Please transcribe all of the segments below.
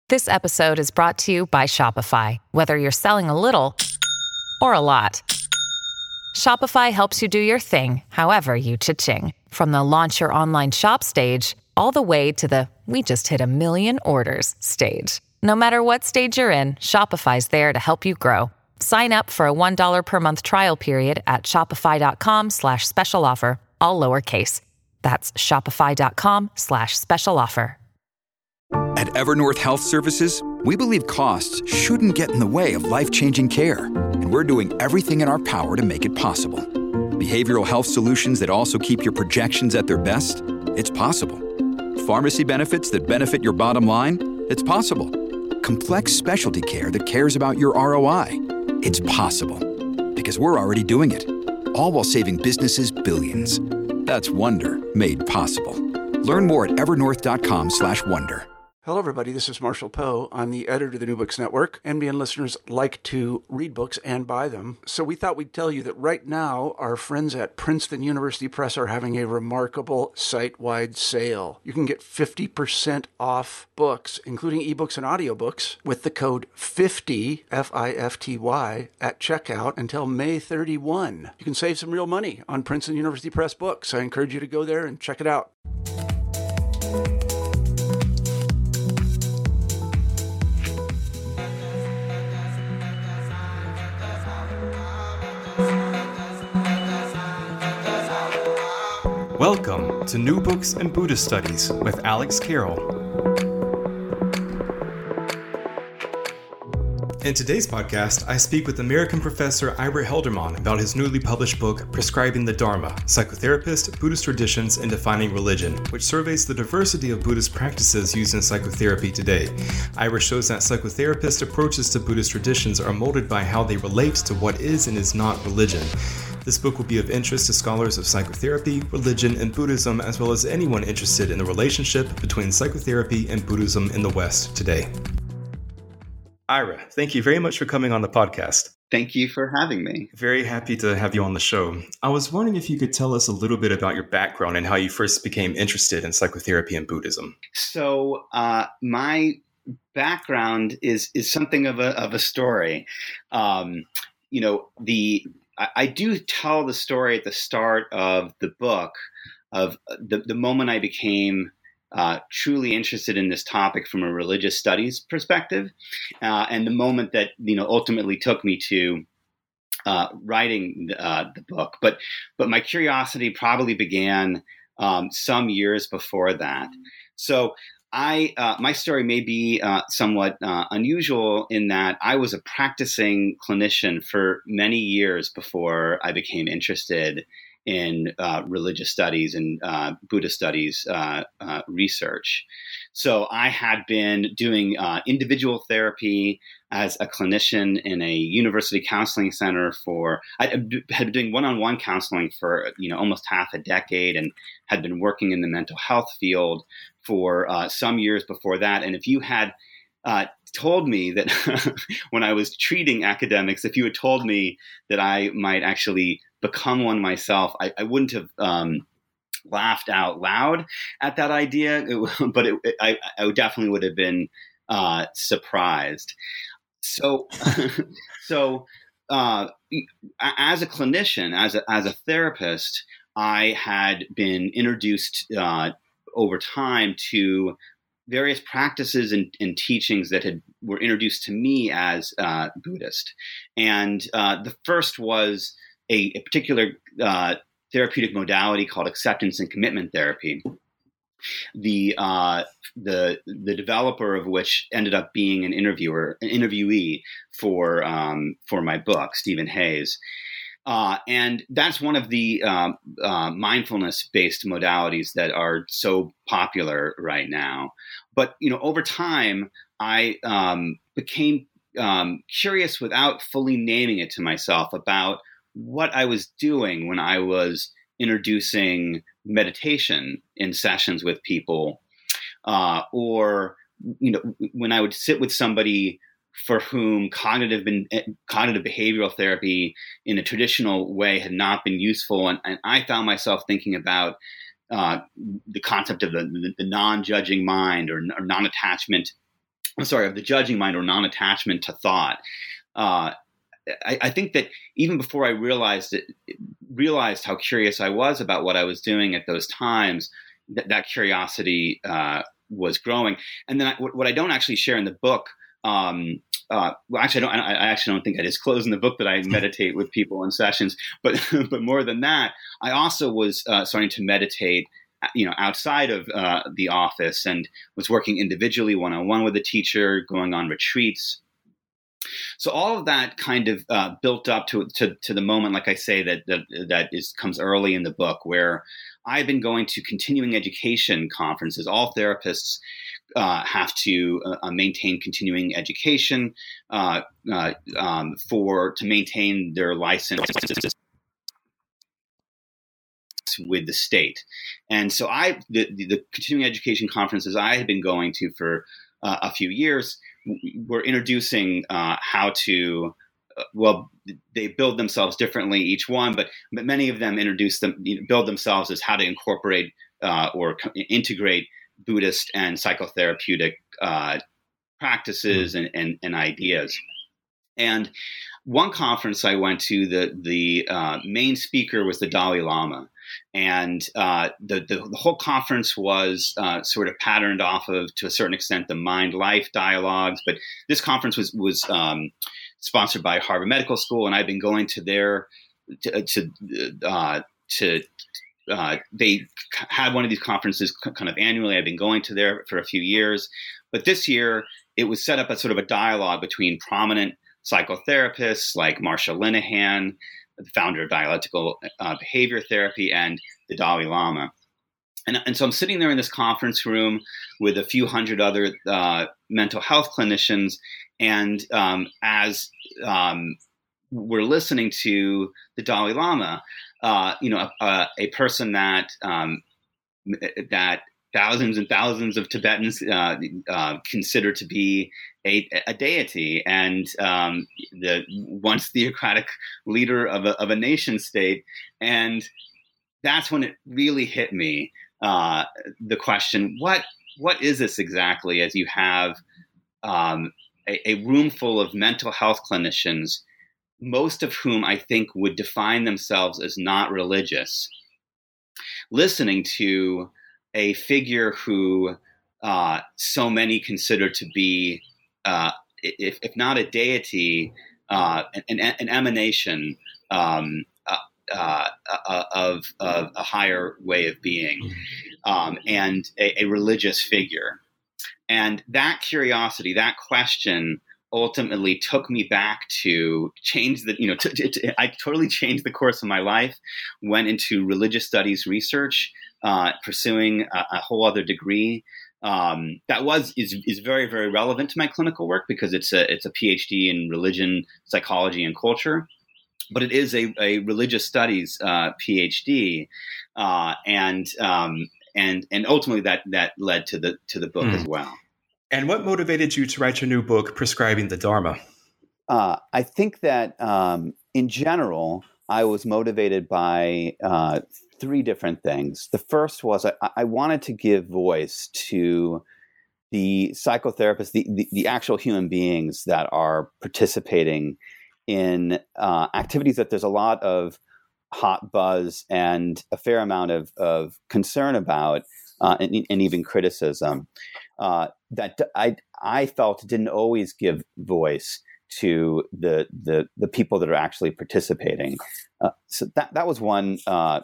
This episode is brought to you by Shopify. Whether you're selling a little or a lot, Shopify helps you do your thing, however you cha-ching. From the launch your online shop stage, all the way to the we just hit 1 million orders stage. No matter what stage you're in, Shopify's there to help you grow. Sign up for a $1 per month trial period at shopify.com/special offer, all lowercase. That's shopify.com/special offer. At Evernorth Health Services, we believe costs shouldn't get in the way of life-changing care, and we're doing everything in our power to make it possible. Behavioral health solutions that also keep your projections at their best? It's possible. Pharmacy benefits that benefit your bottom line? It's possible. Complex specialty care that cares about your ROI? It's possible. Because we're already doing it. All while saving businesses billions. That's Wonder made possible. Learn more at evernorth.com/wonder. Hello, everybody. This is Marshall Poe. I'm the editor of the New Books Network. NBN listeners like to read books and buy them. So we thought we'd tell you that right now, our friends at Princeton University Press are having a remarkable site-wide sale. You can get 50% off books, including ebooks and audiobooks, with the code 50, F-I-F-T-Y, at checkout until May 31. You can save some real money on Princeton University Press books. I encourage you to go there and check it out. Welcome to New Books and Buddhist Studies with Alex Carroll. In today's podcast, I speak with American professor Ira Helderman about his newly published book, Prescribing the Dharma, Psychotherapist, Buddhist Traditions, and Defining Religion, which surveys the diversity of Buddhist practices used in psychotherapy today. Ira shows that psychotherapist approaches to Buddhist traditions are molded by how they relate to what is and is not religion. This book will be of interest to scholars of psychotherapy, religion, and Buddhism, as well as anyone interested in the relationship between psychotherapy and Buddhism in the West today. Ira, thank you very much for coming on the podcast. Thank you for having me. Very happy to have you on the show. I was wondering if you could tell us a little bit about your background and how you first became interested in psychotherapy and Buddhism. So my background is something of a story. I do tell the story at the start of the book of the moment I became truly interested in this topic from a religious studies perspective, and the moment that ultimately took me to writing the book. But my curiosity probably began some years before that. So my story may be somewhat unusual in that I was a practicing clinician for many years before I became interested in religious studies and Buddhist studies research. So I had been doing individual therapy as a clinician in a university counseling center I had been doing one-on-one counseling for almost half a decade, and had been working in the mental health field for some years before that. And if you had told me that when I was treating academics, if you had told me that I might actually become one myself, I wouldn't have laughed out loud at that idea, but I definitely would have been surprised. So as a clinician, as a therapist, I had been introduced over time to various practices and teachings that were introduced to me as Buddhist. And the first was a particular therapeutic modality called acceptance and commitment therapy. The developer of which ended up being an interviewee for my book, Stephen Hayes. And that's one of the mindfulness-based modalities that are so popular right now. But over time, I became curious without fully naming it to myself about what I was doing when I was introducing meditation in sessions with people, or when I would sit with somebody for whom cognitive behavioral therapy in a traditional way had not been useful. And I found myself thinking about the concept of the non-judging mind or non-attachment of the judging mind or non-attachment to thought. I think that even before I realized how curious I was about what I was doing at those times, that curiosity was growing. And then what I don't actually share in the book, I actually don't think I disclose in the book that I meditate with people in sessions, but more than that, I also was starting to meditate, outside of the office, and was working individually one-on-one with a teacher, going on retreats. So all of that kind of built up to the moment, like I say, that comes early in the book, where I've been going to continuing education conferences. All therapists have to maintain continuing education to maintain their license with the state. And so the continuing education conferences I had been going to for a few years were introducing how to, they build themselves differently, each one, but many of them build themselves as how to incorporate or integrate Buddhist and psychotherapeutic practices and ideas. And one conference I went to, the main speaker was the Dalai Lama. And the whole conference was sort of patterned off of, to a certain extent, the mind-life dialogues. But this conference was sponsored by Harvard Medical School, and I've been going to they had one of these conferences kind of annually. I've been going to there for a few years. But this year, it was set up as sort of a dialogue between prominent psychotherapists like Marsha Linehan, the founder of dialectical behavior therapy, and the Dalai Lama. And so I'm sitting there in this conference room with a few hundred other mental health clinicians. And as we're listening to the Dalai Lama, a person that thousands and thousands of Tibetans consider to be a deity, and the once theocratic leader of a nation state. And that's when it really hit me, the question, what is this exactly, as you have a room full of mental health clinicians, most of whom I think would define themselves as not religious, listening to a figure who so many consider to be, if not a deity, an emanation of a higher way of being, and a religious figure. And that curiosity, that question, ultimately took me back to change I totally changed the course of my life, went into religious studies research, pursuing a whole other degree that is very, very relevant to my clinical work, because it's a PhD in religion, psychology, and culture. But it is a religious studies PhD, and ultimately that led to the book as well. And what motivated you to write your new book, Prescribing the Dharma? I think that in general, I was motivated by three different things. The first was I wanted to give voice to the psychotherapists, the actual human beings that are participating in activities that there's a lot of hot buzz and a fair amount of concern about, and even criticism, that I felt didn't always give voice to the people that are actually participating. So that was one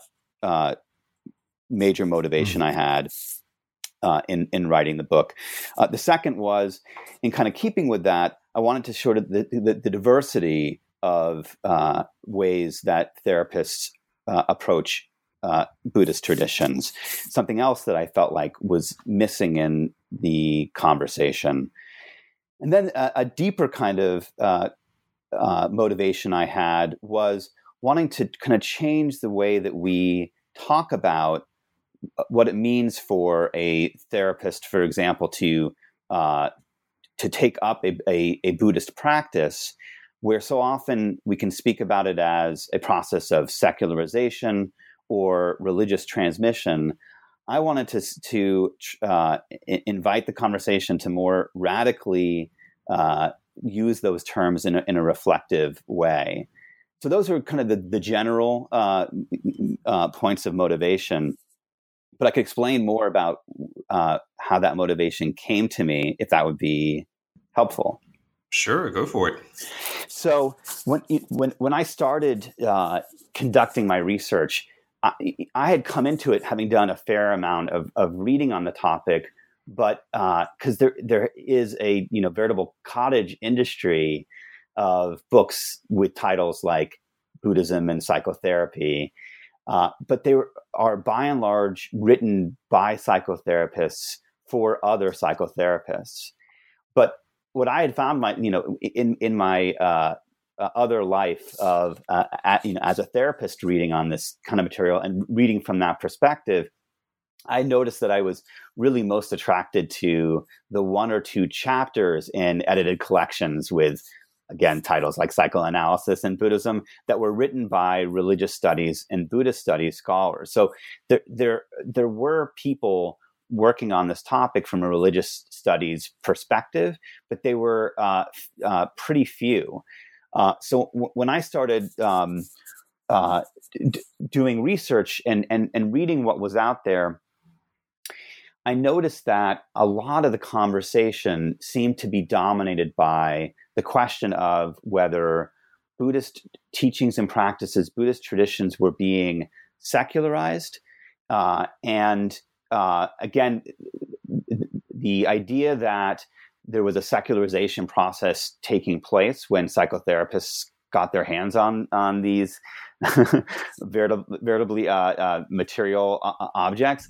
major motivation I had in writing the book. The second was, in kind of keeping with that, I wanted to show the diversity of ways that therapists approach Buddhist traditions. Something else that I felt like was missing in the conversation. And then a deeper kind of motivation I had was wanting to kind of change the way that we talk about what it means for a therapist, for example, to take up a Buddhist practice, where so often we can speak about it as a process of secularization or religious transmission. I wanted to invite the conversation to more radically use those terms in a reflective way. So those are kind of the general points of motivation. But I could explain more about how that motivation came to me, if that would be helpful. Sure, go for it. So when I started conducting my research, I had come into it having done a fair amount of reading on the topic, but because there is a veritable cottage industry of books with titles like Buddhism and Psychotherapy, but they are by and large written by psychotherapists for other psychotherapists. But what I had found in my other life of as a therapist reading on this kind of material and reading from that perspective, I noticed that I was really most attracted to the one or two chapters in edited collections with, again, titles like Psychoanalysis and Buddhism that were written by religious studies and Buddhist studies scholars. So there were people working on this topic from a religious studies perspective, but they were pretty few. So when I started doing research and reading what was out there, I noticed that a lot of the conversation seemed to be dominated by the question of whether Buddhist teachings and practices, Buddhist traditions were being secularized. And again, the idea that there was a secularization process taking place when psychotherapists got their hands on these veritably material objects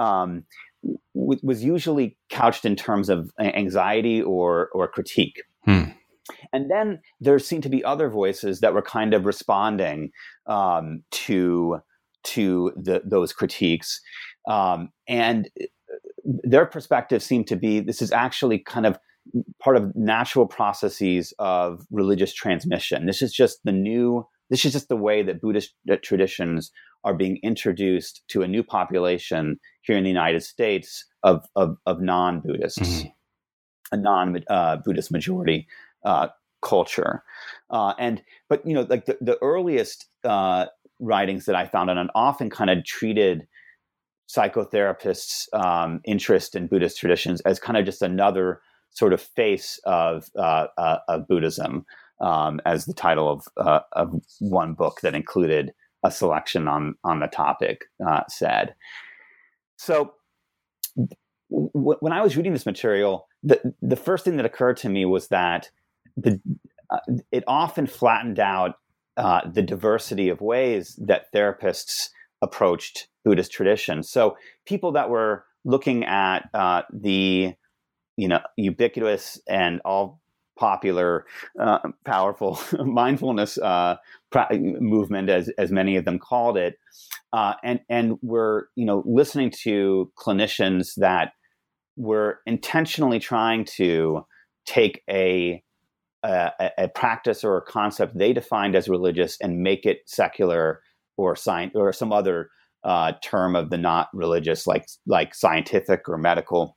was usually couched in terms of anxiety or critique. And then there seemed to be other voices that were kind of responding to those critiques. And their perspective seemed to be, this is actually kind of part of natural processes of religious transmission. This is just the way that Buddhist traditions are being introduced to a new population here in the United States of non-Buddhists, a non-Buddhist majority culture. But like the earliest writings that I found on often kind of treated psychotherapists' interest in Buddhist traditions as kind of just another sort of face of Buddhism, as the title of one book that included a selection on the topic said. So when I was reading this material, the first thing that occurred to me was that it often flattened out the diversity of ways that therapists approached Buddhist tradition. So people that were looking at the ubiquitous and all popular, powerful mindfulness movement, as many of them called it, and were listening to clinicians that were intentionally trying to take a practice or a concept they defined as religious and make it secular or some other term of the not religious, like scientific or medical.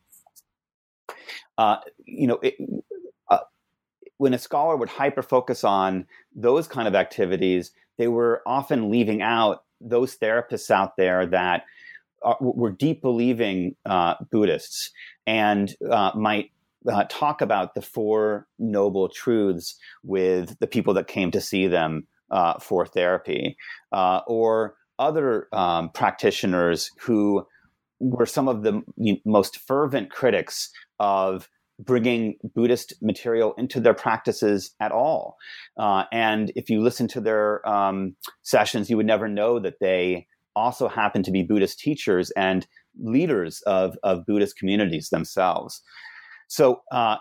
When a scholar would hyper-focus on those kind of activities, they were often leaving out those therapists out there that were deep believing Buddhists and might talk about the Four Noble Truths with the people that came to see them for therapy, or other practitioners who were some of the most fervent critics of bringing Buddhist material into their practices at all. And if you listen to their sessions, you would never know that they also happen to be Buddhist teachers and leaders of Buddhist communities themselves. So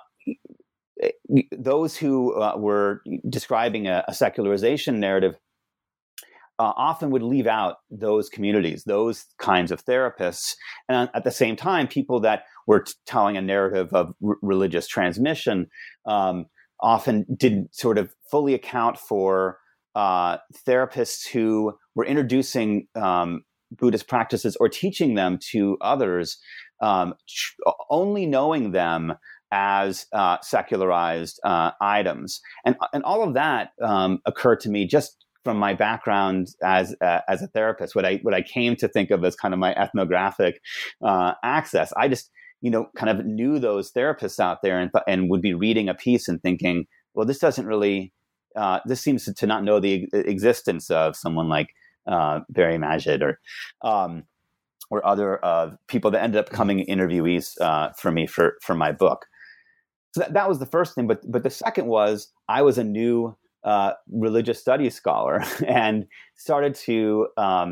those who were describing a secularization narrative often would leave out those communities, those kinds of therapists. And at the same time, people that were telling a narrative of religious transmission often didn't sort of fully account for therapists who were introducing Buddhist practices or teaching them to others, only knowing them as secularized items, and all of that occurred to me just from my background as a therapist. What I came to think of as kind of my ethnographic access. I just kind of knew those therapists out there and would be reading a piece and thinking, well, this doesn't really. This seems to not know the existence of someone like Barry Magid or other people that ended up becoming interviewees for me for my book. So that was the first thing. But the second was I was a new religious studies scholar and started to,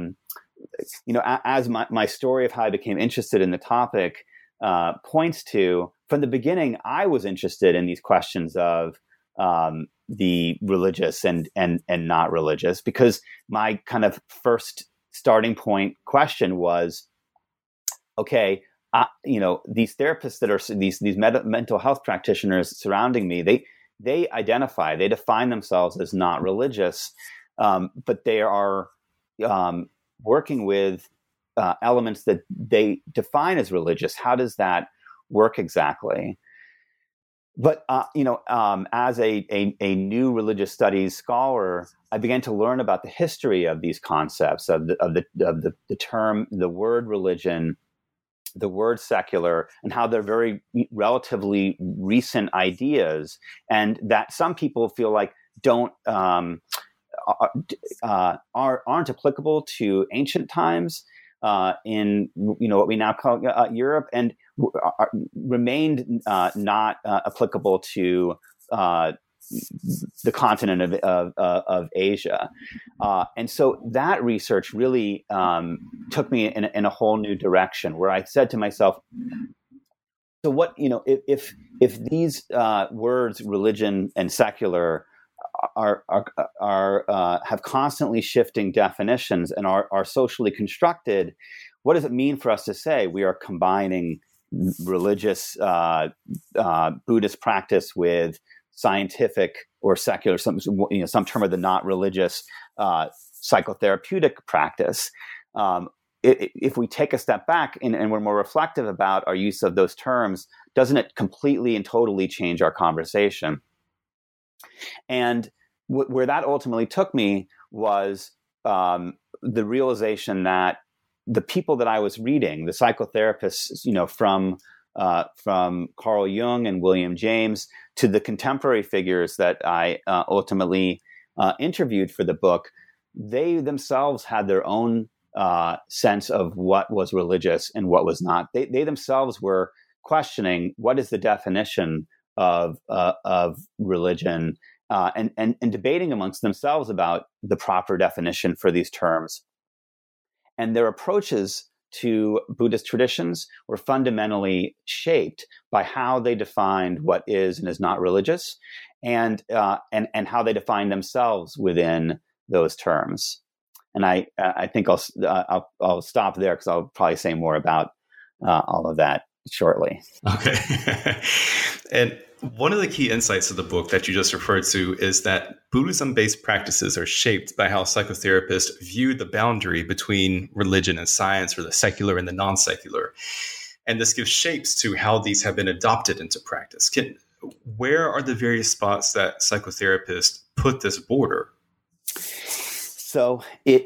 as my story of how I became interested in the topic points to, from the beginning, I was interested in these questions of the religious and not religious, because my kind of first starting point question was, okay, these therapists that are these mental health practitioners surrounding me, they define themselves as not religious, but they are working with elements that they define as religious. How does that work exactly? But as a new religious studies scholar, I began to learn about the history of these concepts of the term, the word religion, the word secular, and how they're very relatively recent ideas, and that some people feel like aren't applicable to ancient times in what we now call Europe, and remained not applicable to the continent of Asia. And so that research really took me in a whole new direction, where I said to myself, so what, if these words, religion and secular, have constantly shifting definitions and are socially constructed, what does it mean for us to say we are combining religious Buddhist practice with scientific or secular, some term of the not religious psychotherapeutic practice? If we take a step back and we're more reflective about our use of those terms, doesn't it completely and totally change our conversation? And where that ultimately took me was the realization that the people that I was reading, the psychotherapists, from Carl Jung and William James to the contemporary figures that I ultimately interviewed for the book, they themselves had their own sense of what was religious and what was not. They themselves were questioning what is the definition of religion, and debating amongst themselves about the proper definition for these terms. And their approaches to Buddhist traditions were fundamentally shaped by how they defined what is and is not religious, and how they defined themselves within those terms. And I think I'll stop there, because I'll probably say more about all of that shortly. Okay. And one of the key insights of the book that you just referred to is that Buddhism-based practices are shaped by how psychotherapists view the boundary between religion and science, or the secular and the non-secular. And this gives shapes to how these have been adopted into practice. Where are the various spots that psychotherapists put this border? So it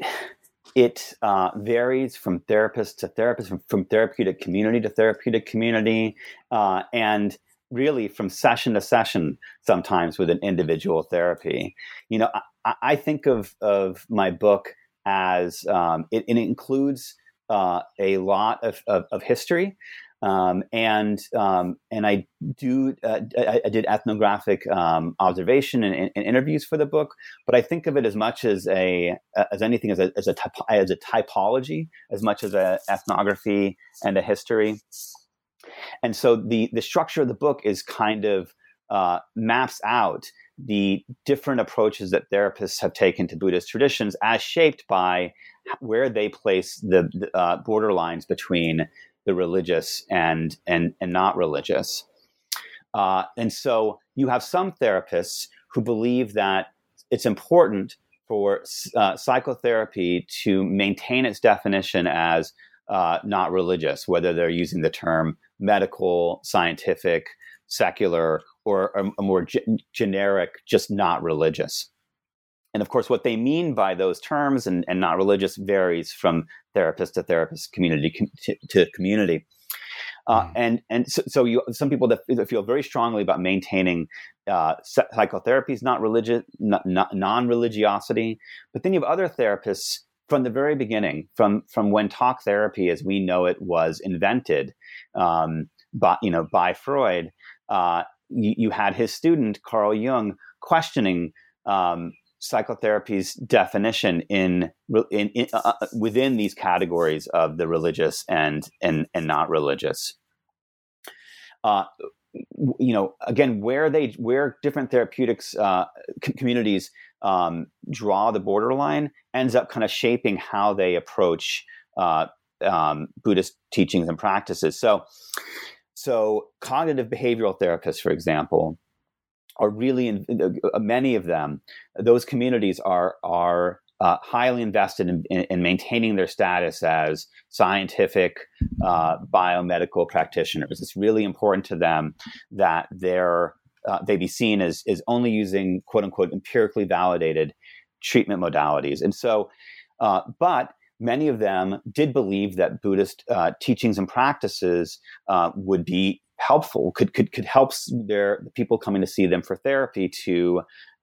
varies from therapist to therapist, from therapeutic community to therapeutic community, and really from session to session, sometimes with an individual therapy. I think of my book as it includes a lot of history, and I did ethnographic observation and interviews for the book. But I think of it as much as anything as a typology, as much as a ethnography and a history. And so the structure of the book is kind of maps out the different approaches that therapists have taken to Buddhist traditions, as shaped by where they place the borderlines between the religious and not religious. And so you have some therapists who believe that it's important for psychotherapy to maintain its definition as not religious, whether they're using the term medical, scientific, secular, or a more generic, just not religious. And of course, what they mean by those terms and not religious varies from therapist to therapist, community to community. And so some people that feel very strongly about maintaining psychotherapy is not religious, non-religiosity. But then you have other therapists from the very beginning, from when talk therapy as we know it was invented by Freud. You had his student Carl Jung questioning psychotherapy's definition in within these categories of the religious and not religious. Again, where different therapeutics communities draw the borderline ends up kind of shaping how they approach Buddhist teachings and practices. So cognitive behavioral therapists, for example, are really many of them. Those communities are highly invested in maintaining their status as scientific biomedical practitioners. It's really important to them that they be seen as only using quote unquote empirically validated treatment modalities. And so, but many of them did believe that Buddhist teachings and practices would be helpful, could help the people coming to see them for therapy to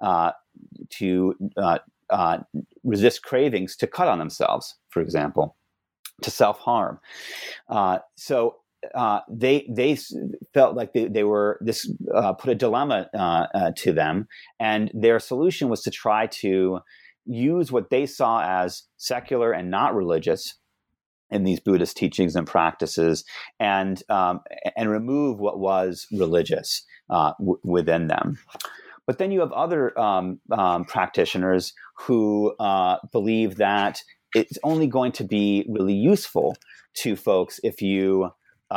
resist cravings to cut on themselves, for example, to self-harm. So they felt like they were this put a dilemma to them, and their solution was to try to use what they saw as secular and not religious in these Buddhist teachings and practices, and remove what was religious within them. But then you have other practitioners who believe that it's only going to be really useful to folks if you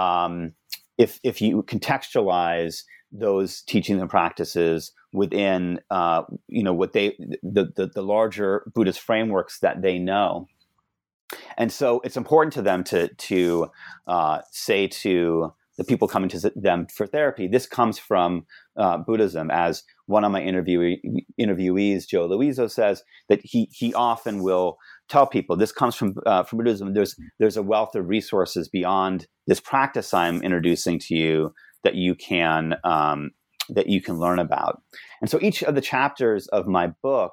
contextualize those teachings and practices within what the larger Buddhist frameworks that they know. And so it's important to them to say to the people coming to them for therapy, this comes from Buddhism. As one of my interviewees, Joe Luizzo, says, that he often will tell people this comes from Buddhism. There's a wealth of resources beyond this practice I'm introducing to you that you can learn about. And so each of the chapters of my book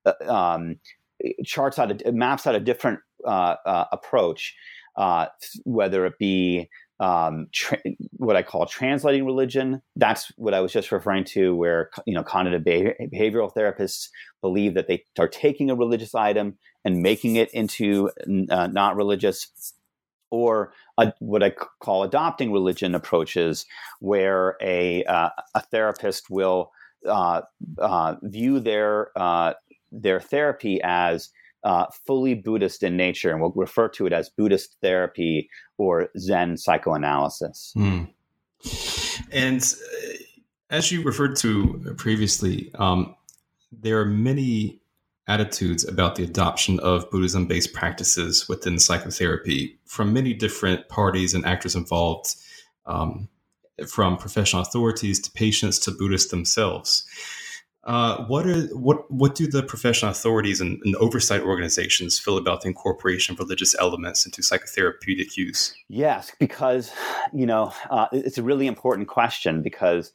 maps out a different approach, whether it be what I call translating religion. That's what I was just referring to, where cognitive behavioral therapists believe that they are taking a religious item and making it into not religious, or what I call adopting religion approaches, where a therapist will view their therapy as fully Buddhist in nature, and we'll refer to it as Buddhist therapy or Zen psychoanalysis. Mm. And as you referred to previously, there are many attitudes about the adoption of Buddhism-based practices within psychotherapy from many different parties and actors involved, from professional authorities to patients to Buddhists themselves. What do the professional authorities and oversight organizations feel about the incorporation of religious elements into psychotherapeutic use? Yes, because it's a really important question, because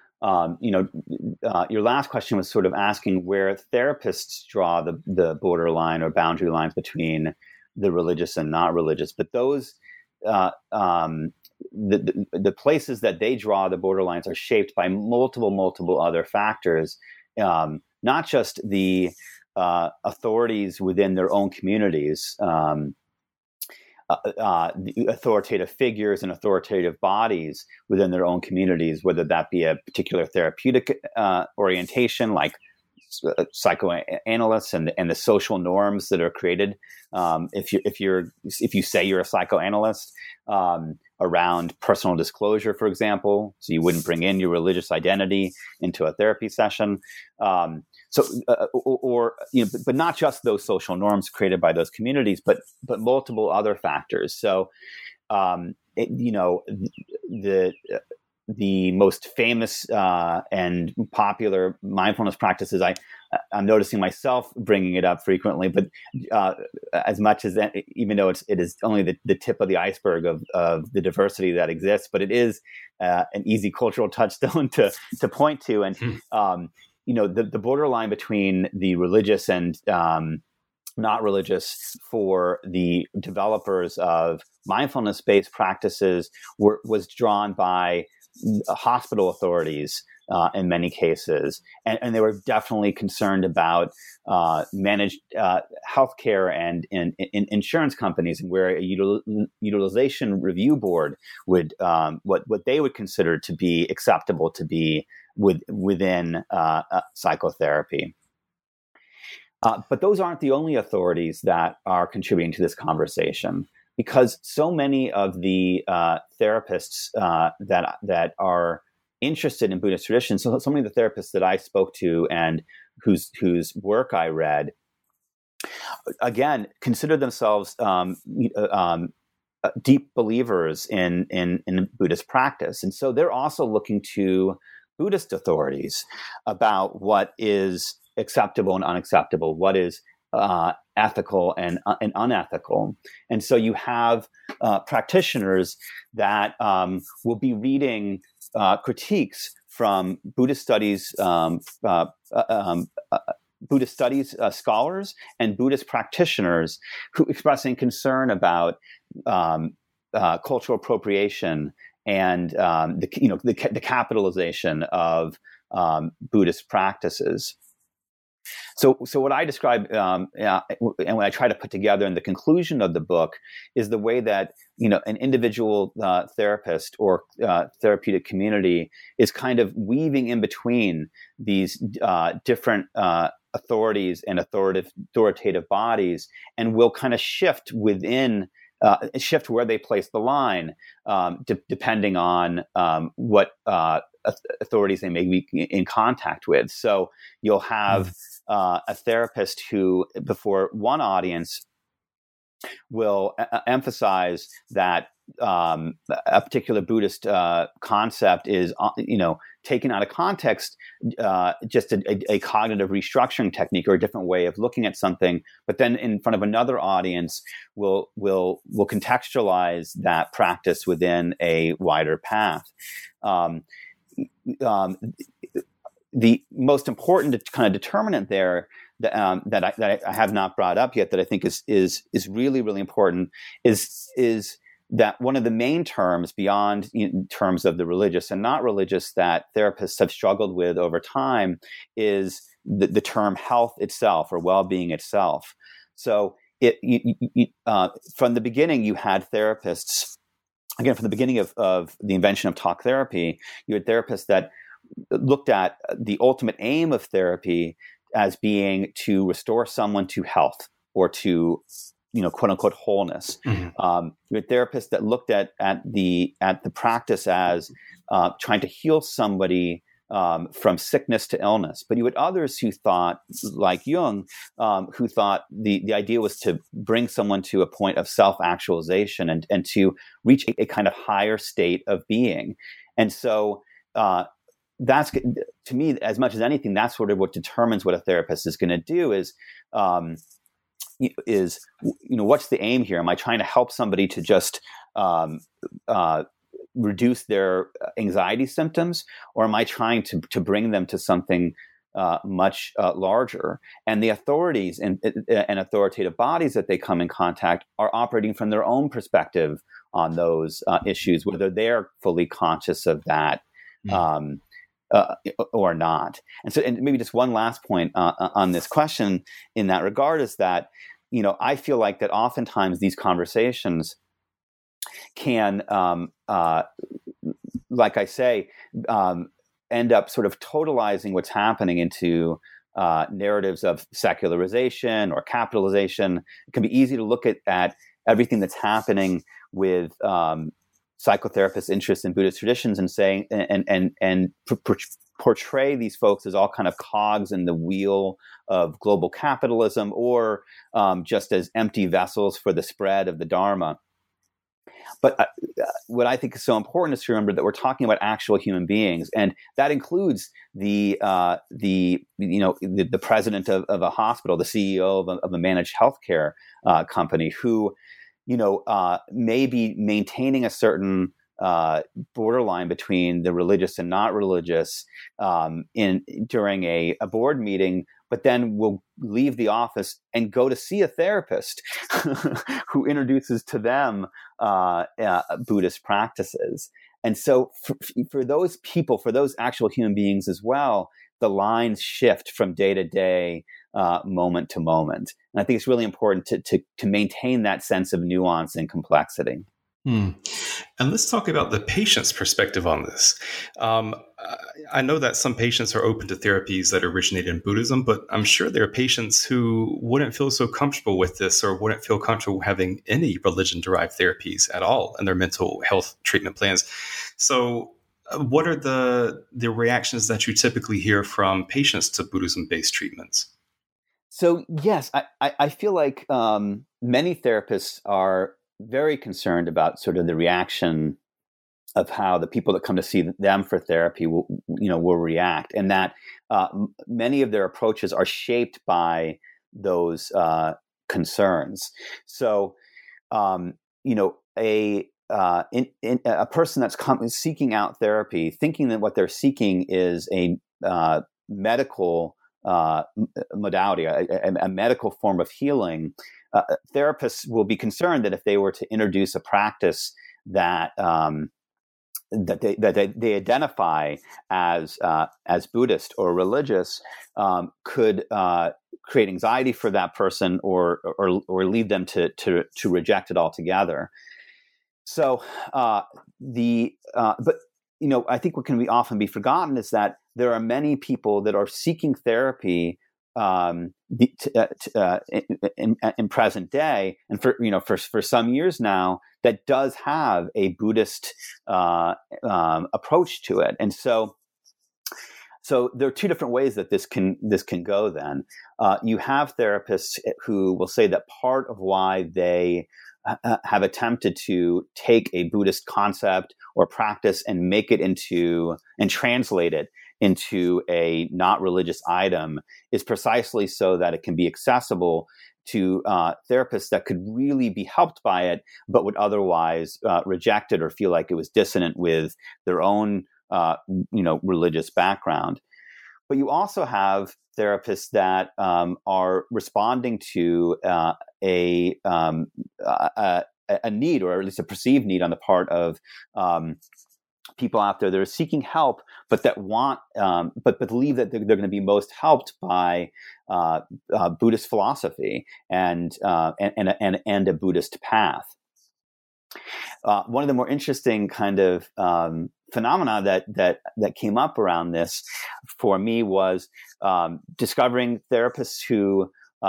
your last question was sort of asking where therapists draw the borderline or boundary lines between the religious and not religious. But those the places that they draw the borderlines are shaped by multiple other factors. Not just the authorities within their own communities, the authoritative figures and authoritative bodies within their own communities, whether that be a particular therapeutic orientation like psychoanalysts and the social norms that are created. If you say you're a psychoanalyst, around personal disclosure, for example, so you wouldn't bring in your religious identity into a therapy session. but not just those social norms created by those communities, but multiple other factors. So, the most famous and popular mindfulness practices, I'm noticing myself bringing it up frequently, but as much as that, even though it is only the tip of the iceberg of the diversity that exists, but it is an easy cultural touchstone to point to. And, the borderline between the religious and not religious for the developers of mindfulness-based practices was drawn by hospital authorities in many cases, and they were definitely concerned about managed healthcare and insurance companies, and where a utilization review board would what they would consider to be acceptable to be within psychotherapy. But those aren't the only authorities that are contributing to this conversation, because so many of the therapists that are interested in Buddhist tradition, so many of the therapists that I spoke to and whose work I read, again, consider themselves deep believers in Buddhist practice. And so they're also looking to Buddhist authorities about what is acceptable and unacceptable, what is ethical and unethical. And so you have practitioners that will be reading critiques from Buddhist studies scholars and Buddhist practitioners who expressing concern about cultural appropriation and the capitalization of Buddhist practices. So what I describe and what I try to put together in the conclusion of the book is the way that an individual therapist or therapeutic community is kind of weaving in between these different authorities and authoritative bodies, and will kind of shift where they place the line, depending on what authorities they may be in contact with. So you'll have a therapist who, before one audience, will emphasize that a particular Buddhist concept is, taken out of context, just a cognitive restructuring technique or a different way of looking at something. But then, in front of another audience, will contextualize that practice within a wider path. The most important kind of determinant there that I have not brought up yet, that I think is really, really important, is that one of the main terms, beyond terms of the religious and not religious, that therapists have struggled with over time is the term health itself, or well-being itself. So from the beginning, you had therapists. Again, from the beginning of the invention of talk therapy, you had therapists that looked at the ultimate aim of therapy as being to restore someone to health, or to, quote unquote, wholeness. Mm-hmm. You had therapists that looked at the practice as trying to heal somebody from sickness to illness. But you had others who thought, like Jung, who thought the idea was to bring someone to a point of self-actualization and to reach a kind of higher state of being. And so that's, to me, as much as anything, that's sort of what determines what a therapist is going to do is what's the aim here? Am I trying to help somebody to just reduce their anxiety symptoms, or am I trying to bring them to something much larger? And the authorities and authoritative bodies that they come in contact are operating from their own perspective on those issues, whether they're fully conscious of that or not. And maybe just one last point on this question in that regard is that, I feel like that oftentimes these conversations can, like I say, end up sort of totalizing what's happening into narratives of secularization or capitalization. It can be easy to look at everything that's happening with psychotherapists' interest in Buddhist traditions and saying and portray these folks as all kind of cogs in the wheel of global capitalism, or just as empty vessels for the spread of the Dharma. But what I think is so important is to remember that we're talking about actual human beings, and that includes the president of a hospital, the CEO of a managed healthcare company, who may be maintaining a certain borderline between the religious and not religious during a board meeting, but then will leave the office and go to see a therapist who introduces to them Buddhist practices. And so for those people, for those actual human beings as well, the lines shift from day to day, moment to moment. And I think it's really important to maintain that sense of nuance and complexity. And let's talk about the patient's perspective on this. I know that some patients are open to therapies that originate in Buddhism, but I'm sure there are patients who wouldn't feel so comfortable with this, or wouldn't feel comfortable having any religion-derived therapies at all in their mental health treatment plans. So what are the reactions that you typically hear from patients to Buddhism-based treatments? So yes, I feel like many therapists are very concerned about sort of the reaction of how the people that come to see them for therapy will react, and that many of their approaches are shaped by those concerns. So, a person that's seeking out therapy, thinking that what they're seeking is a medical modality, a medical form of healing, therapists will be concerned that if they were to introduce a practice that they identify as Buddhist or religious, could create anxiety for that person, or lead them to reject it altogether. So but I think what can often be forgotten is that there are many people that are seeking therapy in present day, and for some years now, that does have a Buddhist approach to it. And so there are two different ways that this can go. Then you have therapists who will say that part of why they have attempted to take a Buddhist concept or practice and make it and translate it into a not religious item is precisely so that it can be accessible to therapists that could really be helped by it, but would otherwise reject it or feel like it was dissonant with their own religious background. But you also have therapists that are responding to a need, or at least a perceived need on the part of people out there that are seeking help, but that want, but believe that they're going to be most helped by Buddhist philosophy and a Buddhist path. One of the more interesting kind of phenomena that came up around this for me was discovering therapists who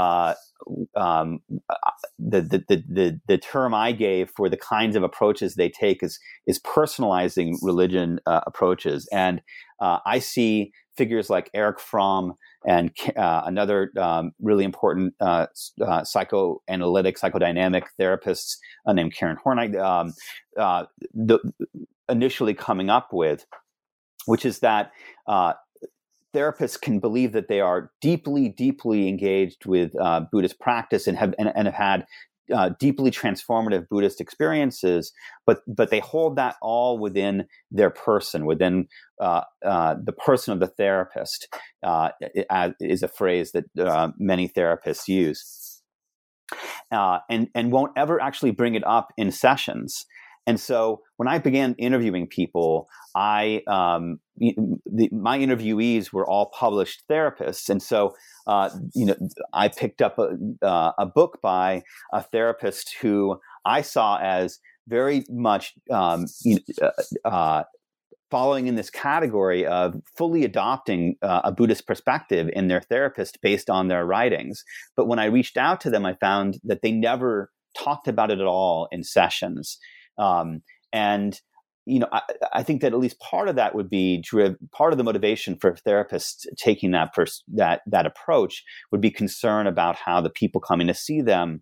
the term I gave for the kinds of approaches they take is personalizing religion approaches. And I see figures like Erich Fromm and another really important psychoanalytic, psychodynamic therapist named Karen Horney, initially coming up with, which is that therapists can believe that they are deeply, deeply engaged with Buddhist practice and have had deeply transformative Buddhist experiences, but they hold that all within their person, within the person of the therapist, is a phrase that many therapists use, and won't ever actually bring it up in sessions. And so when I began interviewing people, my interviewees were all published therapists. And so, I picked up a book by a therapist who I saw as very much, following in this category of fully adopting a Buddhist perspective in their therapist based on their writings. But when I reached out to them, I found that they never talked about it at all in sessions. And I think that at least part of that would be part of the motivation for therapists taking that approach would be concern about how the people coming to see them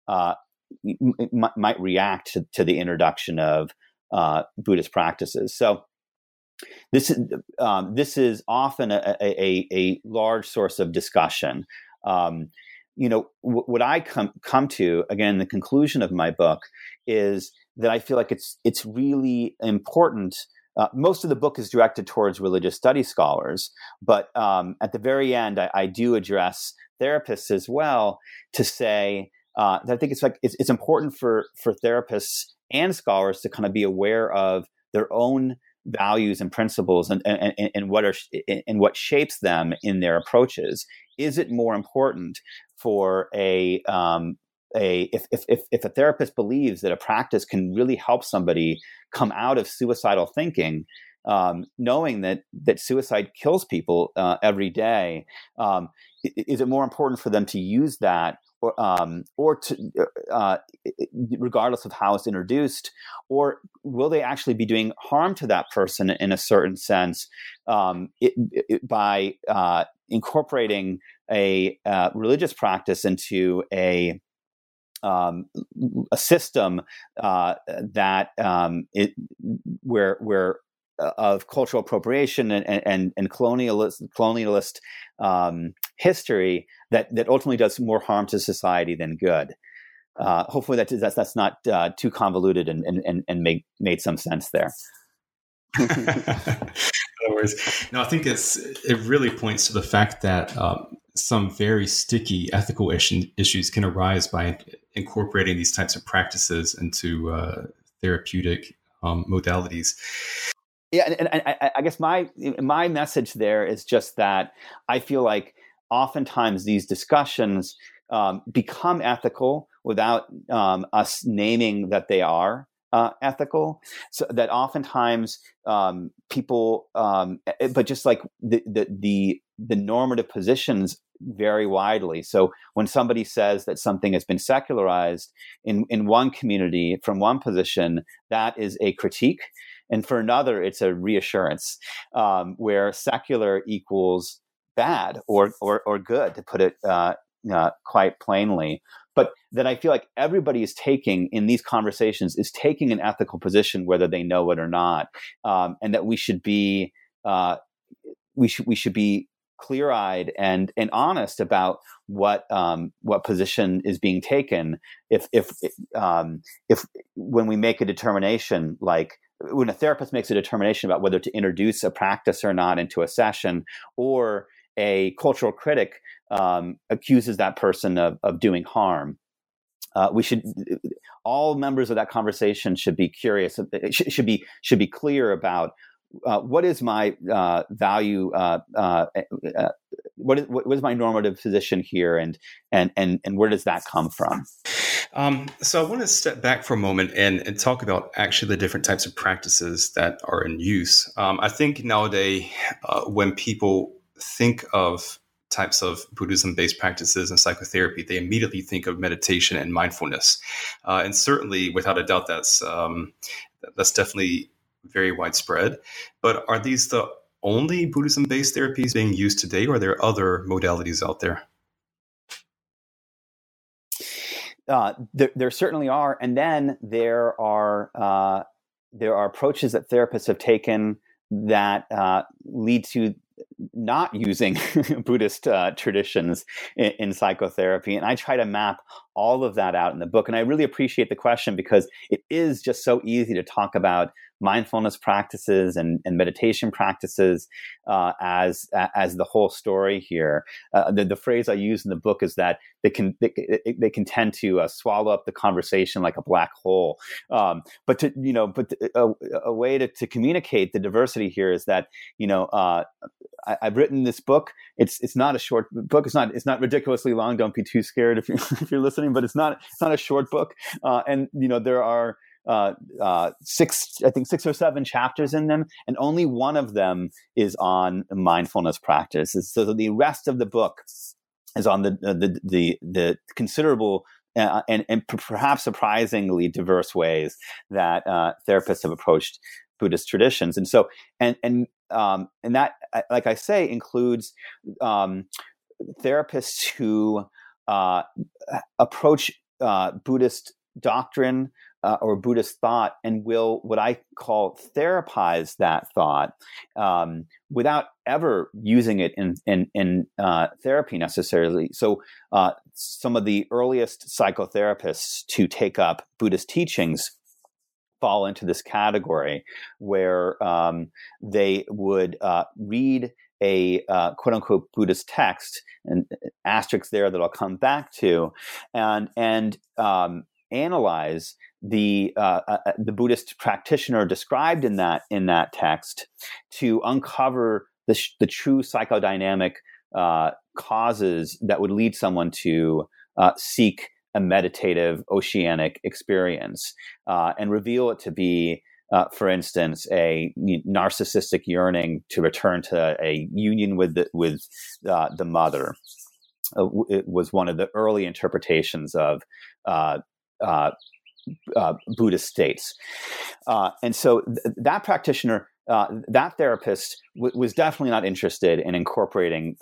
might react to the introduction of Buddhist practices. So this is often a large source of discussion. What I come to, again, the conclusion of my book is that I feel like it's really important. Most of the book is directed towards religious studies scholars, but at the very end, I do address therapists as well to say that I think it's important for therapists and scholars to kind of be aware of their own values and principles and what shapes them in their approaches. Is it more important for if a therapist believes that a practice can really help somebody come out of suicidal thinking, knowing that suicide kills people every day, is it more important for them to use that, or to, regardless of how it's introduced, or will they actually be doing harm to that person in a certain sense by incorporating a religious practice into a system that where of cultural appropriation and colonialist history that ultimately does more harm to society than good. Hopefully that's not too convoluted and made some sense there. No worries. No, I think it really points to the fact that some very sticky ethical issues can arise by incorporating these types of practices into therapeutic modalities. Yeah, and I guess my message there is just that I feel like oftentimes these discussions become ethical without us naming that they are ethical. So that oftentimes people, but just like the normative positions vary widely. So when somebody says that something has been secularized in one community from one position, that is a critique. And for another, it's a reassurance, where secular equals bad or good, to put it quite plainly. But that I feel like everybody is taking in these conversations is taking an ethical position, whether they know it or not, and that we should be clear-eyed and honest about what position is being taken. If when we make a determination, like when a therapist makes a determination about whether to introduce a practice or not into a session, or a cultural critic accuses that person of doing harm, all members of that conversation should be curious, should be clear about what is my value, what is my normative position here, and where does that come from? So I want to step back for a moment and talk about actually the different types of practices that are in use. I think nowadays, when people think of types of Buddhism-based practices and psychotherapy, they immediately think of meditation and mindfulness. And certainly, without a doubt, that's definitely very widespread. But are these the only Buddhism-based therapies being used today, or are there other modalities out there? There certainly are, and then there are approaches that therapists have taken that lead to not using Buddhist traditions in psychotherapy, and I try to map all of that out in the book. And I really appreciate the question, because it is just so easy to talk about mindfulness practices and meditation practices as the whole story here. The phrase I use in the book is that they can tend to swallow up the conversation like a black hole. But a way to communicate the diversity here is that I've written this book. It's not a short book. It's not ridiculously long. Don't be too scared if you're listening. But it's not a short book. And there are 6 or 7 chapters in them, and only one of them is on mindfulness practices. So the rest of the book is on the considerable and perhaps surprisingly diverse ways that therapists have approached Buddhist traditions. And so, and that, like I say, includes therapists who approach Buddhist doctrine or Buddhist thought and will, what I call, therapize that thought without ever using it in therapy necessarily. So some of the earliest psychotherapists to take up Buddhist teachings fall into this category, where they would read a quote unquote Buddhist text, and asterisks there that I'll come back to, and analyze the Buddhist practitioner described in that text to uncover the true psychodynamic causes that would lead someone to seek a meditative oceanic experience, and reveal it to be, for instance, a narcissistic yearning to return to a union with the mother. It was one of the early interpretations of Buddhist states, and so that practitioner, that therapist, was definitely not interested in incorporating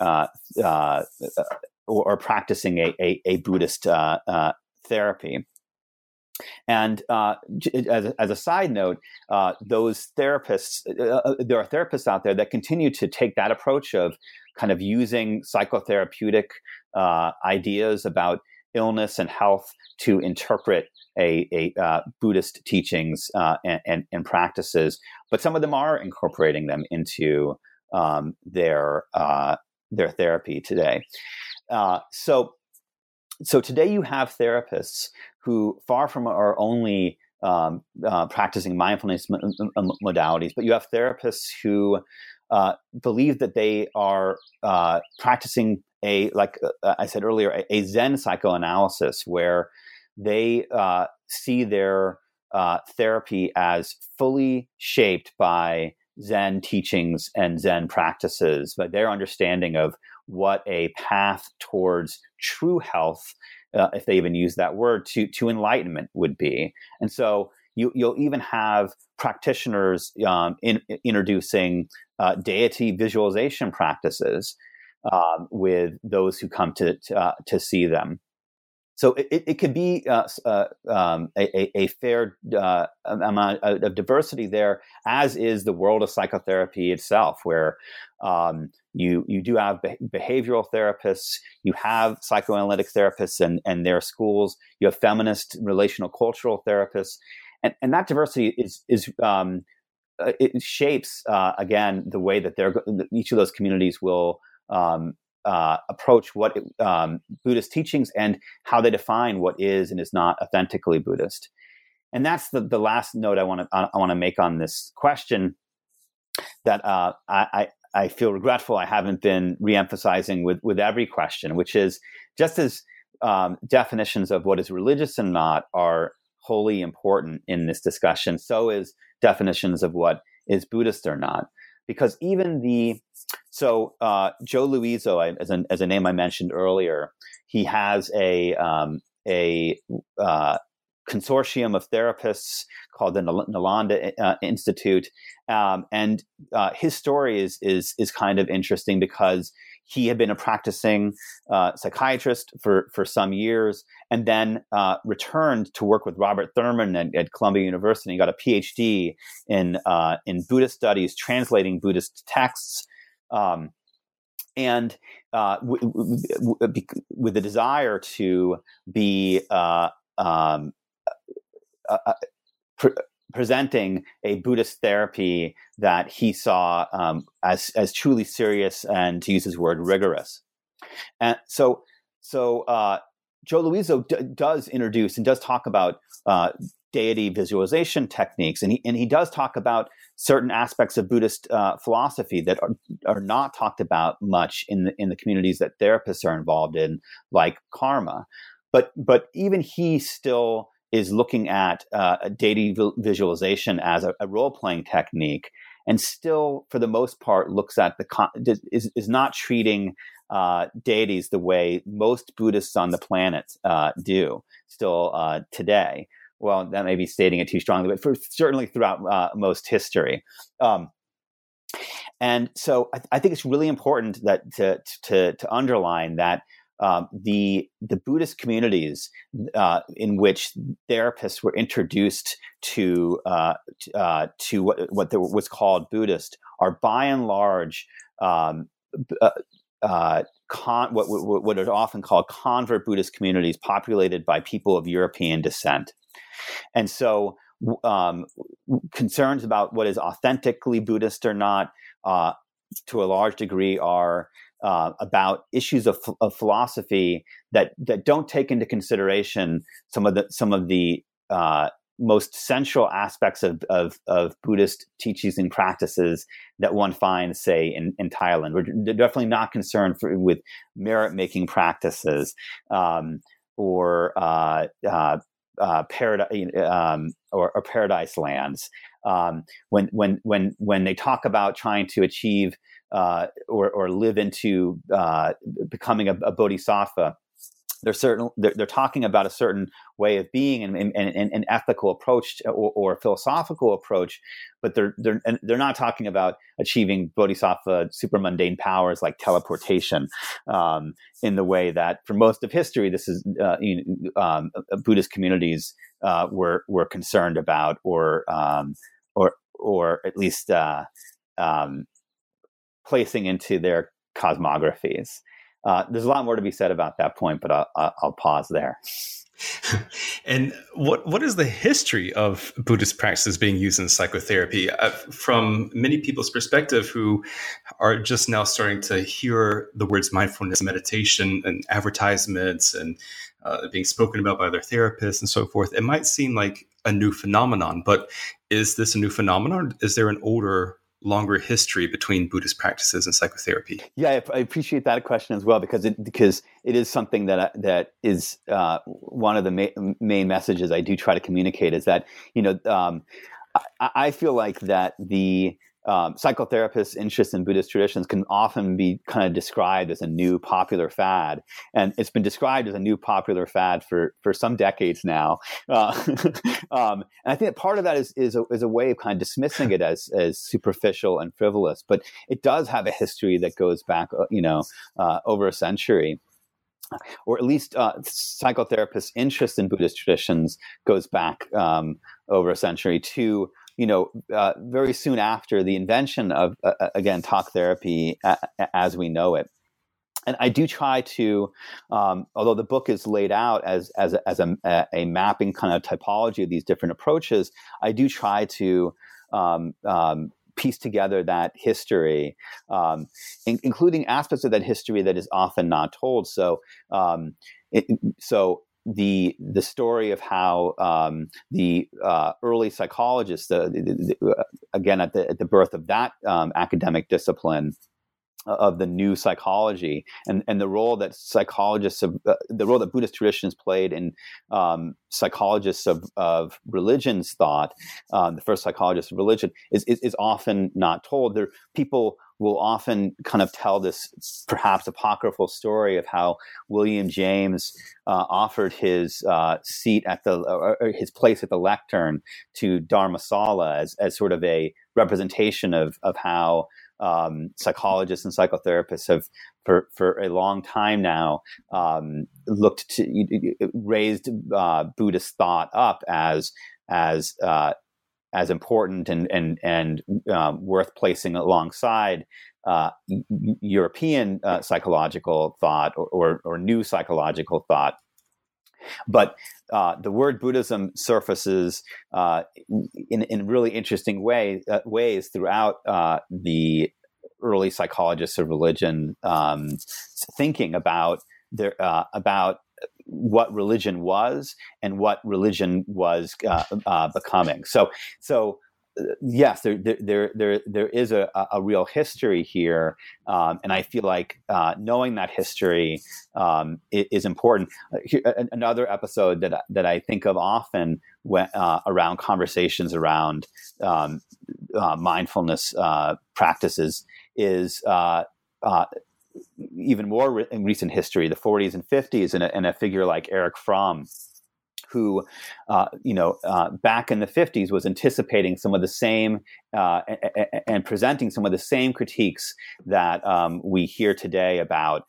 or practicing a Buddhist therapy. And as a side note, those therapists, there are therapists out there that continue to take that approach of kind of using psychotherapeutic ideas about illness and health to interpret a Buddhist teachings and practices. But some of them are incorporating them into their therapy today. So today you have therapists who, far from are only practicing mindfulness modalities, but you have therapists who believe that they are practicing like I said earlier, a Zen psychoanalysis, where they see their therapy as fully shaped by Zen teachings and Zen practices, but their understanding of what a path towards true health, if they even use that word, to enlightenment would be. And so you'll even have practitioners introducing deity visualization practices with those who come to see them. So it could be a fair amount of diversity there, as is the world of psychotherapy itself, where you do have behavioral therapists, you have psychoanalytic therapists and their schools, you have feminist relational cultural therapists, and that diversity it shapes again the way that each of those communities will approach what Buddhist teachings and how they define what is and is not authentically Buddhist. And that's the last note I want to make on this question, that I feel regretful I haven't been reemphasizing with every question, which is, just as definitions of what is religious and not are wholly important in this discussion, so is definitions of what is Buddhist or not. Because even Joe Luizzo, as a name I mentioned earlier, he has a consortium of therapists called the Nalanda Institute, and his story is kind of interesting, because he had been a practicing psychiatrist for some years, and then returned to work with Robert Thurman at Columbia University and got a PhD in Buddhist studies, translating Buddhist texts, and with the desire to be presenting a Buddhist therapy that he saw as truly serious and, to use his word, rigorous. And so Joe Luizzo does introduce and does talk about deity visualization techniques, and he does talk about certain aspects of Buddhist philosophy that are not talked about much in the communities that therapists are involved in, like karma. But even he still is looking at deity visualization as a role-playing technique, and still, for the most part, looks at is not treating deities the way most Buddhists on the planet do still today, well, that may be stating it too strongly, but certainly throughout most history. And so I think it's really important that to underline that the Buddhist communities in which therapists were introduced to what was called Buddhist are by and large what are often called convert Buddhist communities populated by people of European descent. And so concerns about what is authentically Buddhist or not, to a large degree, are about issues of philosophy that don't take into consideration some of the most central aspects of Buddhist teachings and practices that one finds, say, in Thailand. We're definitely not concerned with merit-making practices or paradise lands. When they talk about trying to achieve or live into becoming a bodhisattva, they're talking about a certain way of being and an ethical approach or philosophical approach, but they're not talking about achieving bodhisattva super mundane powers like teleportation in the way that for most of history this is Buddhist communities were concerned about or at least placing into their cosmographies. There's a lot more to be said about that point, but I'll pause there. And what is the history of Buddhist practices being used in psychotherapy? From many people's perspective who are just now starting to hear the words mindfulness, meditation, and advertisements and being spoken about by their therapists and so forth, it might seem like a new phenomenon, but is this a new phenomenon? Is there an older, longer history between Buddhist practices and psychotherapy? Yeah, I appreciate that question as well, because it is something that is one of the main messages I do try to communicate is that, I feel like that the psychotherapists' interest in Buddhist traditions can often be kind of described as a new popular fad, and it's been described as a new popular fad for some decades now. And I think that part of that is a way of kind of dismissing it as superficial and frivolous, but it does have a history that goes back, over a century. Or at least psychotherapists' interest in Buddhist traditions goes back over a century to very soon after the invention of, again, talk therapy as we know it. And I do try to, although the book is laid out as a mapping kind of typology of these different approaches, I do try to piece together that history, including aspects of that history that is often not told. So, the story of how the early psychologists, again at the birth of that academic discipline of the new psychology, and the role that psychologists the role that Buddhist traditions played in psychologists of religion's thought, the first psychologists of religion is often not told. People will often kind of tell this perhaps apocryphal story of how William James offered his seat or his place at the lectern to Dharmasala as sort of a representation of how psychologists and psychotherapists have for a long time now raised Buddhist thought up as important and worth placing alongside European psychological thought or new psychological thought. But the word Buddhism surfaces in really interesting ways throughout the early psychologists of religion thinking about what religion was and what religion was becoming. So yes, there is a real history here, and I feel like knowing that history is important. Another episode that I think of often around conversations around mindfulness practices is even more in recent history, the 40s and 50s, and a figure like Erich Fromm, who, back in the 50s was anticipating some of the same and presenting some of the same critiques that we hear today about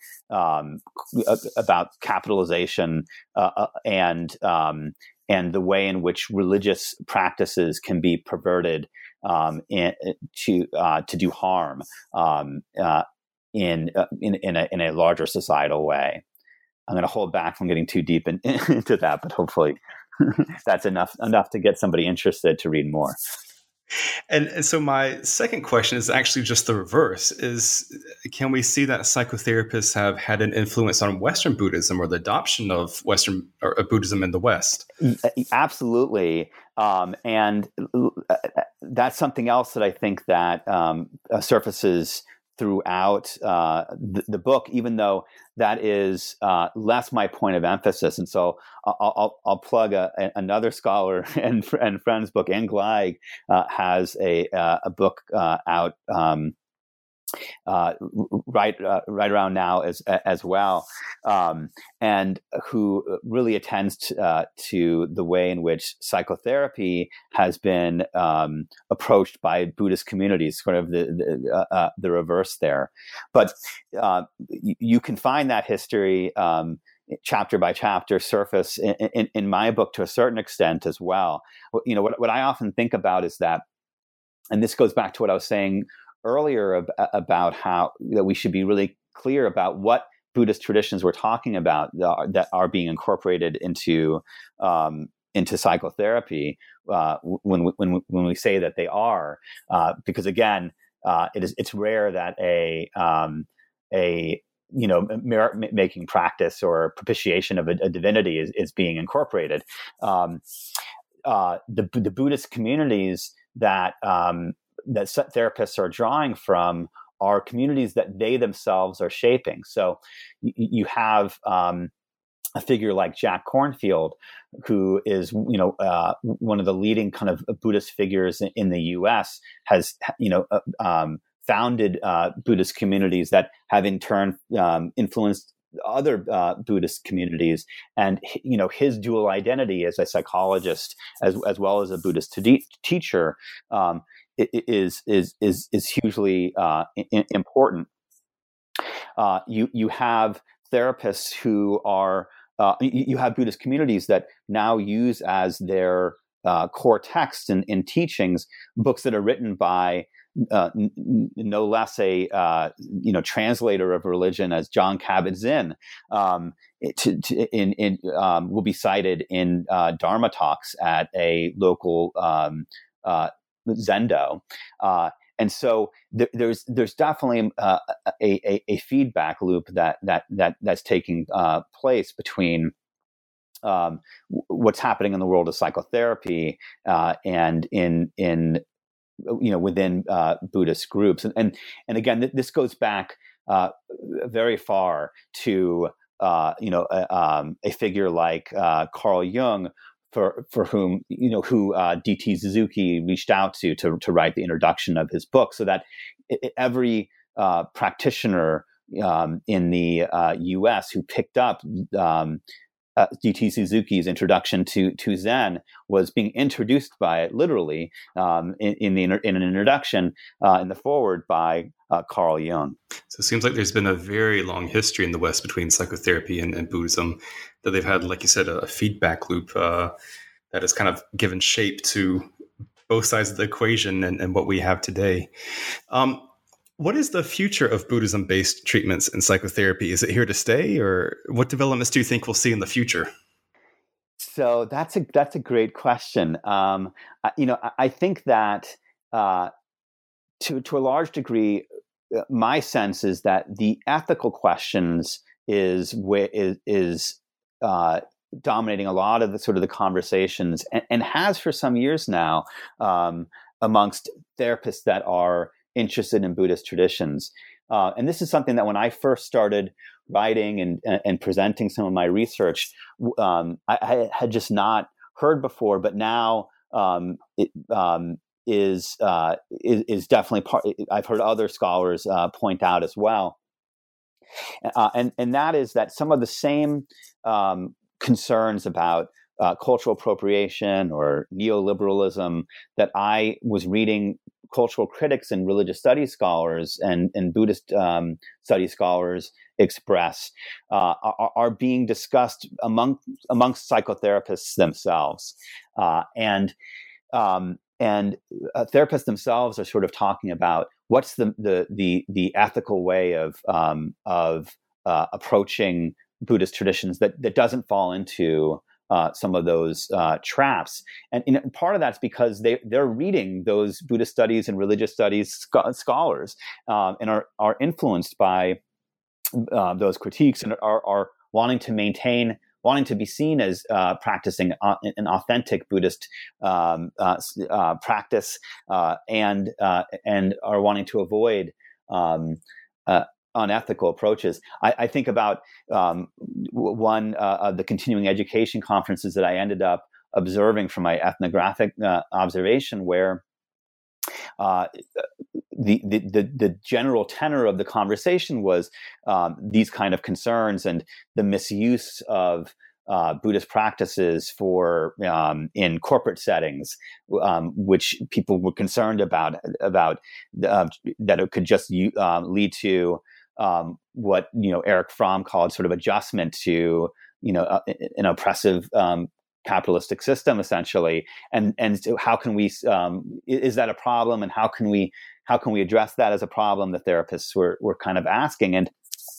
capitalization and the way in which religious practices can be perverted to do harm in a larger societal way. I'm going to hold back from getting too deep into that, but hopefully that's enough to get somebody interested to read more. And so my second question is actually just the reverse: can we see that psychotherapists have had an influence on Western Buddhism or the adoption of Western or Buddhism in the West? Absolutely. And that's something else that I think that surfaces throughout the book, even though that is less my point of emphasis. And so I'll plug another scholar and friend's book. Anne Gleig has a book out right around now as well, and who really attends to the way in which psychotherapy has been approached by Buddhist communities, sort of the reverse there. But you can find that history chapter by chapter surface in my book to a certain extent as well. What I often think about is that, and this goes back to what I was saying earlier about how we should be really clear about what Buddhist traditions we're talking about that are being incorporated into psychotherapy when we say that they are, because again, it's rare that a merit-making practice or propitiation of a divinity is being incorporated. The Buddhist communities that therapists are drawing from are communities that they themselves are shaping. So you have a figure like Jack Kornfield, who is one of the leading kind of Buddhist figures in the U.S., has founded Buddhist communities that have in turn influenced other Buddhist communities. And his dual identity as a psychologist as well as a Buddhist teacher is hugely important. You have therapists who are you have Buddhist communities that now use as their core texts and teachings books that are written by no less a translator of religion as Jon Kabat-Zinn. Will be cited in Dharma talks at a local Zendo, and so there's definitely a feedback loop that's taking place between what's happening in the world of psychotherapy and in within Buddhist groups, and again this goes back very far to a figure like Carl Jung, for whom who D.T. Suzuki reached out to write the introduction of his book, so that every practitioner in the U.S. who picked up D.T. Suzuki's introduction to Zen was being introduced by it literally in an introduction in the foreword by Carl Jung. So it seems like there's been a very long history in the West between psychotherapy and Buddhism, that they've had, like you said, a feedback loop that has kind of given shape to both sides of the equation and what we have today. What is the future of Buddhism-based treatments and psychotherapy? Is it here to stay, or what developments do you think we'll see in the future? So that's a great question. I think that to a large degree, my sense is that the ethical questions is dominating a lot of the conversations, and has for some years now amongst therapists that are interested in Buddhist traditions. And this is something that when I first started writing and presenting some of my research, I had just not heard before, but now it is definitely part. I've heard other scholars point out as well, and that is that some of the same concerns about cultural appropriation or neoliberalism that I was reading cultural critics and religious studies scholars and Buddhist studies scholars express are being discussed amongst psychotherapists themselves, and therapists themselves are sort of talking about what's the ethical way of approaching Buddhist traditions that doesn't fall into some of those traps, and part of that's because they're reading those Buddhist studies and religious studies scholars and are influenced by those critiques and are wanting to be seen as practicing an authentic Buddhist practice and are wanting to avoid unethical approaches. I think about one of the continuing education conferences that I ended up observing from my ethnographic observation, where the general tenor of the conversation was these kind of concerns and the misuse of Buddhist practices for in corporate settings, which people were concerned about that it could just lead to what Erich Fromm called sort of adjustment to an oppressive capitalistic system, essentially, and so how can we is that a problem, and how can we address that as a problem? The therapists were kind of asking, and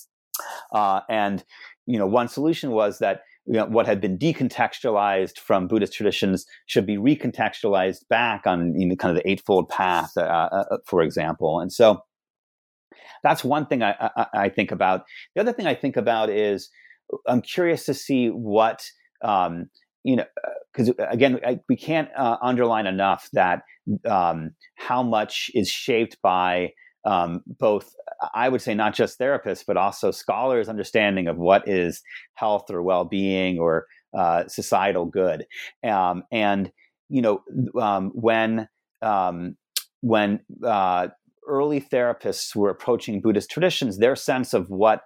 one solution was that what had been decontextualized from Buddhist traditions should be recontextualized back on kind of the Eightfold Path, for example. And so that's one thing I think about. The other thing I think about is I'm curious to see what, because again, we can't underline enough that how much is shaped by both, I would say, not just therapists, but also scholars' understanding of what is health or well-being or societal good. When early therapists were approaching Buddhist traditions, their sense of what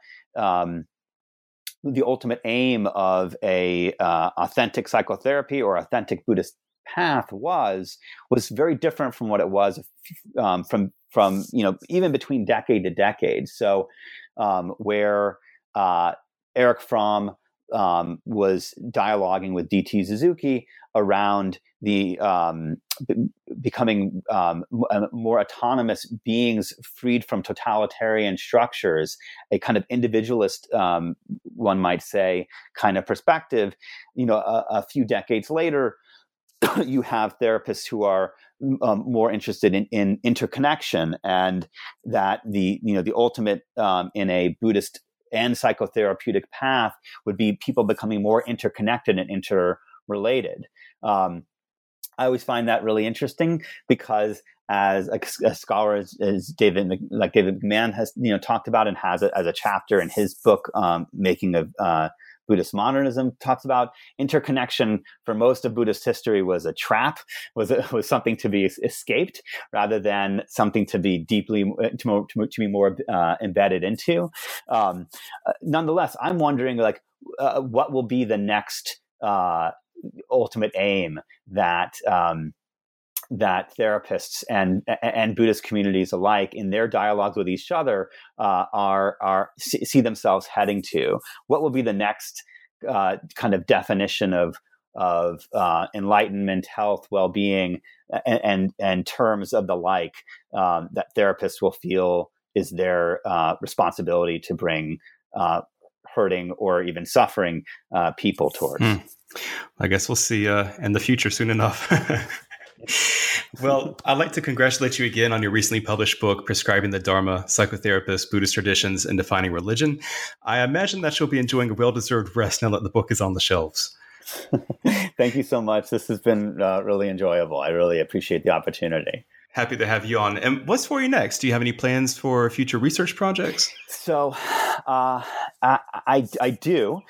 the ultimate aim of a authentic psychotherapy or authentic Buddhist path was very different from what it was from even between decade to decade. So where Erich Fromm was dialoguing with D.T. Suzuki around the becoming more autonomous beings freed from totalitarian structures, a kind of individualist, one might say, kind of perspective. A few decades later, you have therapists who are more interested in interconnection, and that the ultimate in a Buddhist and psychotherapeutic path would be people becoming more interconnected and interrelated. I always find that really interesting because, as a scholar as David McMahon has talked about and has it as a chapter in his book, Making of Buddhist Modernism, talks about interconnection for most of Buddhist history was a trap, was something to be escaped rather than something to be to be more embedded into. Nonetheless, I'm wondering what will be the next ultimate aim that that therapists and Buddhist communities alike, in their dialogues with each other, see themselves heading to. What will be the next kind of definition of enlightenment, health, well-being, and terms of the like that therapists will feel is their responsibility to bring hurting or even suffering people towards. I guess we'll see in the future soon enough. Well, I'd like to congratulate you again on your recently published book, Prescribing the Dharma, Psychotherapists, Buddhist Traditions, and Defining Religion. I imagine that you'll be enjoying a well-deserved rest now that the book is on the shelves. Thank you so much. This has been really enjoyable. I really appreciate the opportunity. Happy to have you on. And what's for you next? Do you have any plans for future research projects? So I do.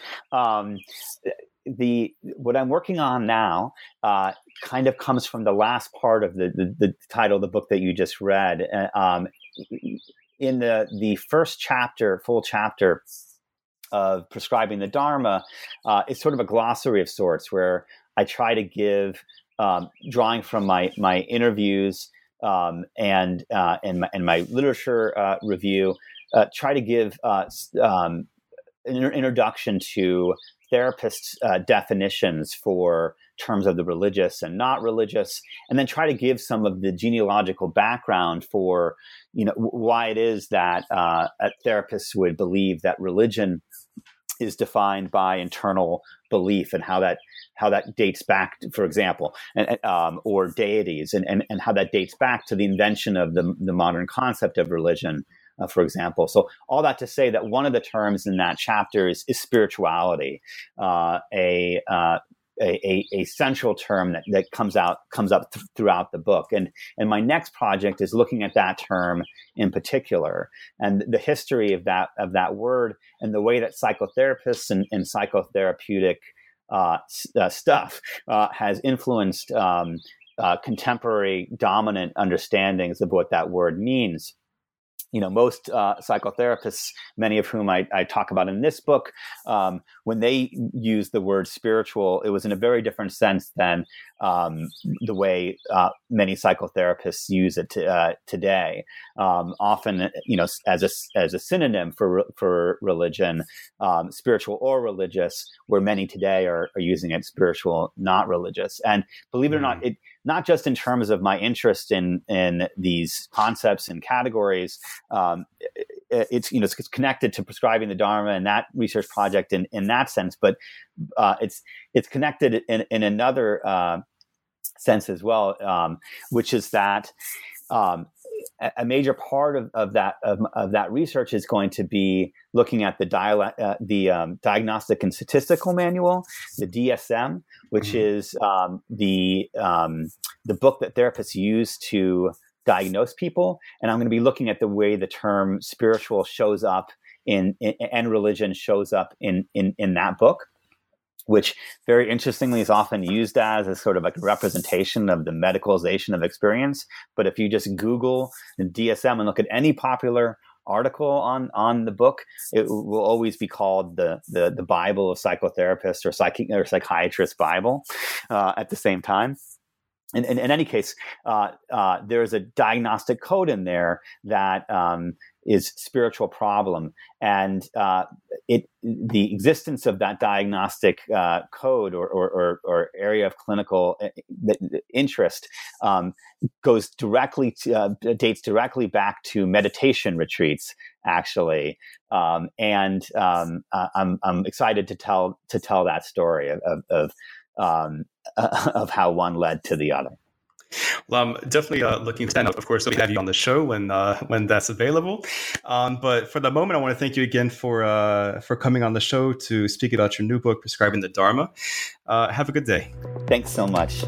What I'm working on now kind of comes from the last part of the title of the book that you just read. In the first chapter, full chapter, of prescribing the Dharma is sort of a glossary of sorts, where I try to give, drawing from my interviews and my literature review, try to give an introduction to therapists' definitions for terms of the religious and not religious, and then try to give some of the genealogical background for, why it is that therapists would believe that religion is defined by internal belief, and how that dates back, for example, or deities, and how that dates back to the invention of the modern concept of religion, for example. So all that to say that one of the terms in that chapter is spirituality, a central term that comes up throughout the book. And my next project is looking at that term in particular, and the history of that word, and the way that psychotherapists and psychotherapeutic stuff has influenced contemporary dominant understandings of what that word means. Most psychotherapists, many of whom I talk about in this book, when they use the word spiritual, it was in a very different sense than the way many psychotherapists use it today. Often, as a synonym for religion, spiritual or religious, where many today are using it spiritual, not religious. And believe it or not, not just in terms of my interest in these concepts and categories, it's connected to prescribing the Dharma and that research project in that sense, but it's connected in another sense as well, which is that a major part of that research is going to be looking at the Diagnostic and Statistical Manual, the DSM, which is the book that therapists use to diagnose people. And I'm going to be looking at the way the term spiritual shows up and religion shows up in that book, which very interestingly is often used as a sort of like a representation of the medicalization of experience. But if you just Google the DSM and look at any popular article on the book, it will always be called the Bible of psychotherapists or psychiatrist Bible at the same time. In any case, there's a diagnostic code in there that is spiritual problem, and the existence of that diagnostic code or area of clinical interest dates directly back to meditation retreats, actually, and I'm excited to tell that story of how one led to the other. Well, I'm definitely looking to stand up. Of course, we'll have you on the show when that's available. But for the moment, I want to thank you again for coming on the show to speak about your new book, Prescribing the Dharma. Have a good day. Thanks so much.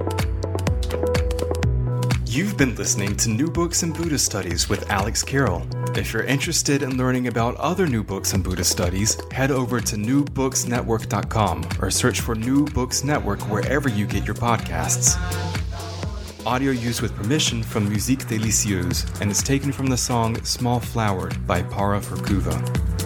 You've been listening to New Books in Buddhist Studies with Alex Carroll. If you're interested in learning about other new books in Buddhist studies, head over to newbooksnetwork.com or search for New Books Network wherever you get your podcasts. Audio used with permission from Musique Delicieuse and is taken from the song Small Flower by Para Verkuva.